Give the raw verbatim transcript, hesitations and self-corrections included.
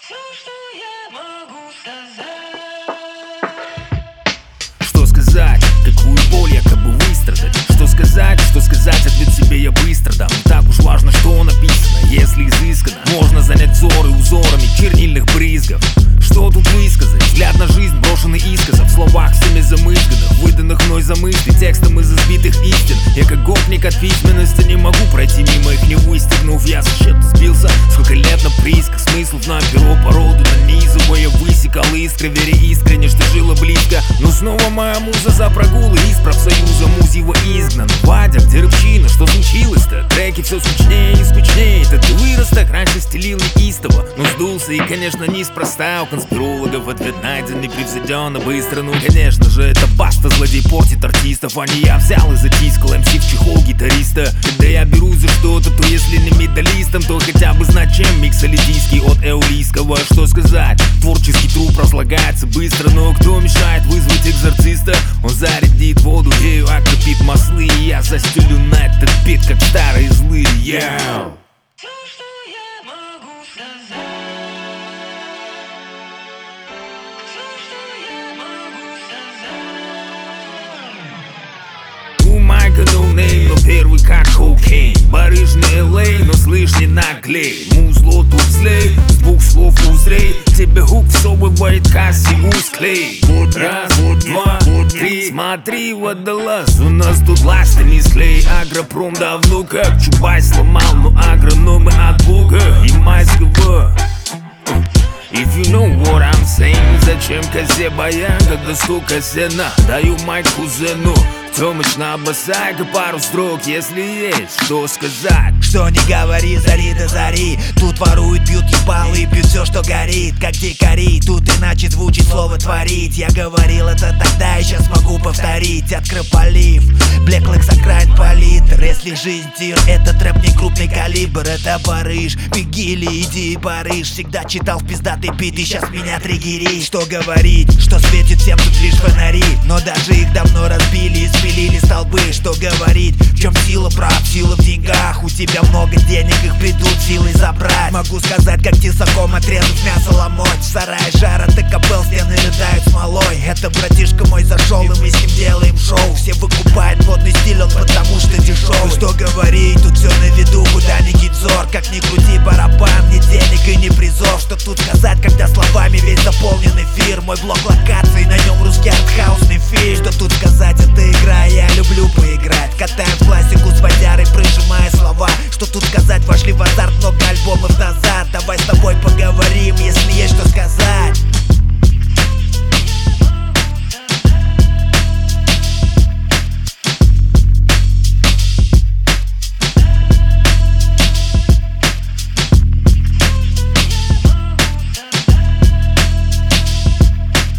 Все, что я могу сказать. Что сказать, какую боль якобы выстрадать? Что сказать, что сказать, ответ себе я быстро дам. Не так уж важно, что написано, если изысканно можно занять взоры узорами чернильных брызгов. Что тут высказать? Взгляд на жизнь, брошенный искоса, в словах всеми замызганных, выданных мной за мысли, текстом из избитых истин. Я как гопник от письменности не могу пройти мимо их, не выстегнув. Я со счета сбился, сколько лет на приисках, смыслов на перо породу нанизывая, высекал искры, веря искренне, что жило близко. Но снова моя муза за прогулы из профсоюза, муз его изгнан. Вадя, где рыбчина, что случилось-то? Треки все скучнее и скучнее. Это ты вырос так, раньше стелил неистово, но сдулся и, конечно, неспроста. У конспирологов ответ найден непревзойденно быстро. Ну, конечно же, это баста, злодей портит артистов, а не я взял и затискал эм си в чехол гитариста. Когда я берусь за что-то, то если не медалистом, то хотя бы знать, чем микс алидийский от эулийского. Что сказать? Творческий труп разлагается быстро, но кто мешает вызвать экзорциста? Он зарядит воду, ею окропит маслы, и я застелю на этот бит, как старые злые. Yeah. Все, что я могу сказать. Все, что я могу сказать. У Майка no name, но первый как кокейн. Барыжный эл эй, но слышь, не наглей. Музло тут злей, с двух слов узрей. Тебе хук всовывает касси усклей. Раз, два, три, смотри, водолаз. У нас тут ласты не склей. Агропром давно как Чубай сломал, но агрономы от бога и майского. If you know what I'm saying, зачем козе баян, когда столько сена? Даю майк кузену, Тёмыч на босайка пару строк, если есть что сказать. Что не говори, зари до зари. Тут воруют, бьют ебалы и пьют все, что горит, как дикари. Тут иначе звучит слово творить. Я говорил это тогда и сейчас могу повторить. Открополив, блеклых с окраин палитр. Если жизнь тир, это трэп не крупный калибр. Это Париж, беги или иди и Париж. Всегда читал в пиздатый бит и сейчас меня триггерит. Что говорить, что светит всем тут лишь фонари, но даже их давно разбили и спилили столбы. Что говорить, в чем сила прав, сила в деньгах. У тебя много денег, их придут силой забрать. Могу сказать, как тесаком отрезать мясо ломоть. В сарае жара, ты кобыл, стены рыдают смолой. Это братишка мой зашел, и мы с ним делаем шоу. Все выкупают модный стиль, он потому что дешевый. Что говорить, тут все на виду, куда ни кинь взор. Как ни крути барабан, ни денег и ни призов. Что тут сказать, когда словами весь заполнен эфир. Мой блок локаций